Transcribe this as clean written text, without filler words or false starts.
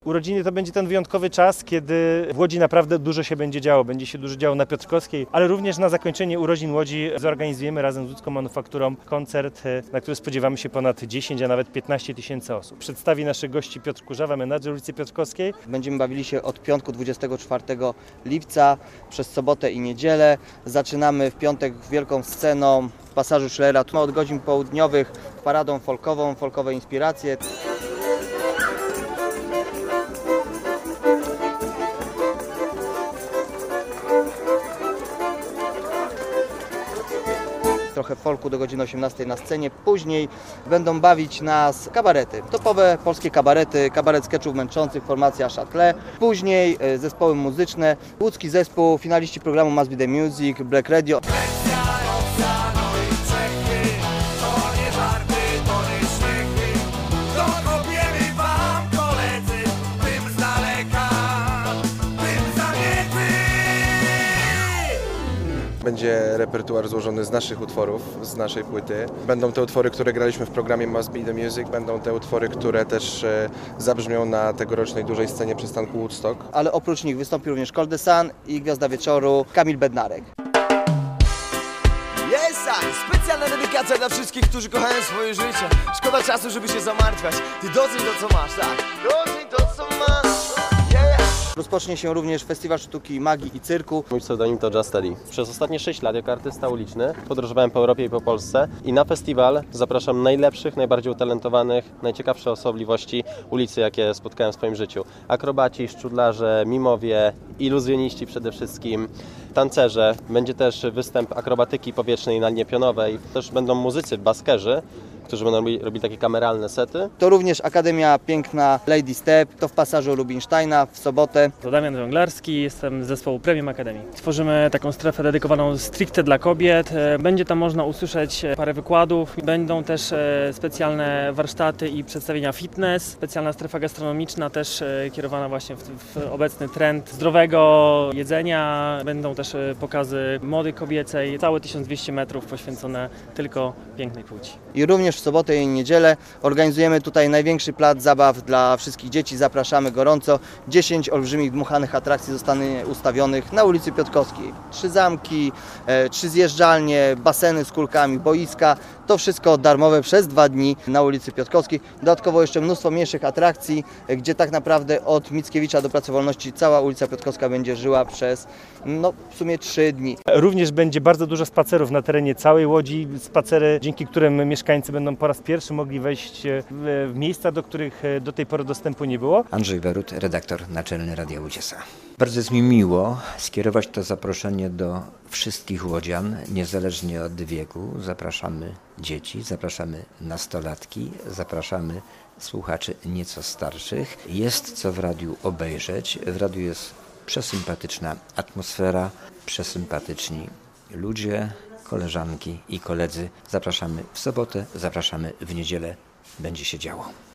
Urodziny to będzie ten wyjątkowy czas, kiedy w Łodzi naprawdę dużo się będzie działo. Będzie się dużo działo na Piotrkowskiej, ale również na zakończenie urodzin Łodzi zorganizujemy razem z Łódzką Manufakturą koncert, na który spodziewamy się ponad 10, a nawet 15 tysięcy osób. Przedstawi naszych gości Piotr Kurzawa, menadżer ulicy Piotrkowskiej. Będziemy bawili się od piątku 24 lipca przez sobotę i niedzielę. Zaczynamy w piątek wielką sceną w Pasażu Schillera. Od godzin południowych paradą folkową, folkowe inspiracje. Trochę folku do godziny 18 na scenie. Później będą bawić nas kabarety. Topowe polskie kabarety, kabaret sketchów męczących, formacja Châtelet. Później zespoły muzyczne. Łódzki zespół, finaliści programu Must Be The Music, Black Radio. Będzie repertuar złożony z naszych utworów, z naszej płyty. Będą te utwory, które graliśmy w programie Must Be The Music, będą te utwory, które też zabrzmią na tegorocznej dużej scenie przystanku Woodstock. Ale oprócz nich wystąpi również Cold the Sun i Gwiazda Wieczoru Kamil Bednarek. Specjalna dedykacja dla wszystkich, którzy kochają swoje życie. Szkoda czasu, żeby się zamartwiać. Ty doceń to, co masz, tak? Doceń to, co masz. Rozpocznie się również Festiwal Sztuki, Magii i Cyrku. Mój pseudonim to Justeli. Przez ostatnie 6 lat jako artysta uliczny podróżowałem po Europie i po Polsce i na festiwal zapraszam najlepszych, najbardziej utalentowanych, najciekawsze osobliwości ulicy, jakie spotkałem w swoim życiu. Akrobaci, szczudlarze, mimowie, iluzjoniści przede wszystkim, tancerze. Będzie też występ akrobatyki powietrznej na linie pionowej. Też będą muzycy, baskerzy, którzy będą robili takie kameralne sety. To również Akademia Piękna Lady Step, to w Pasażu Rubinsteina w sobotę. To Damian Węglarski, jestem z zespołu Premium Academy. Tworzymy taką strefę dedykowaną stricte dla kobiet. Będzie tam można usłyszeć parę wykładów. Będą też specjalne warsztaty i przedstawienia fitness. Specjalna strefa gastronomiczna też kierowana właśnie w obecny trend zdrowego jedzenia. Będą też pokazy mody kobiecej. Całe 1200 metrów poświęcone tylko pięknej płci. I również w sobotę i niedzielę organizujemy tutaj największy plac zabaw dla wszystkich dzieci. Zapraszamy gorąco. 10 olbrzymich dmuchanych atrakcji zostanie ustawionych na ulicy Piotrkowskiej. 3 zamki, 3 zjeżdżalnie, baseny z kulkami, boiska. To wszystko darmowe przez 2 dni na ulicy Piotrkowskiej. Dodatkowo jeszcze mnóstwo mniejszych atrakcji, gdzie tak naprawdę od Mickiewicza do Placu Wolności cała ulica Piotrkowska będzie żyła przez w sumie 3 dni. Również będzie bardzo dużo spacerów na terenie całej Łodzi. Spacery, dzięki którym mieszkańcy będą po raz pierwszy mogli wejść w miejsca, do których do tej pory dostępu nie było. Andrzej Werut, redaktor naczelny Radia Łudziesa. Bardzo jest mi miło skierować to zaproszenie do wszystkich łodzian, niezależnie od wieku. Zapraszamy dzieci, zapraszamy nastolatki, zapraszamy słuchaczy nieco starszych. Jest co w radiu obejrzeć. W radiu jest przesympatyczna atmosfera, przesympatyczni ludzie, koleżanki i koledzy. Zapraszamy w sobotę, zapraszamy w niedzielę. Będzie się działo.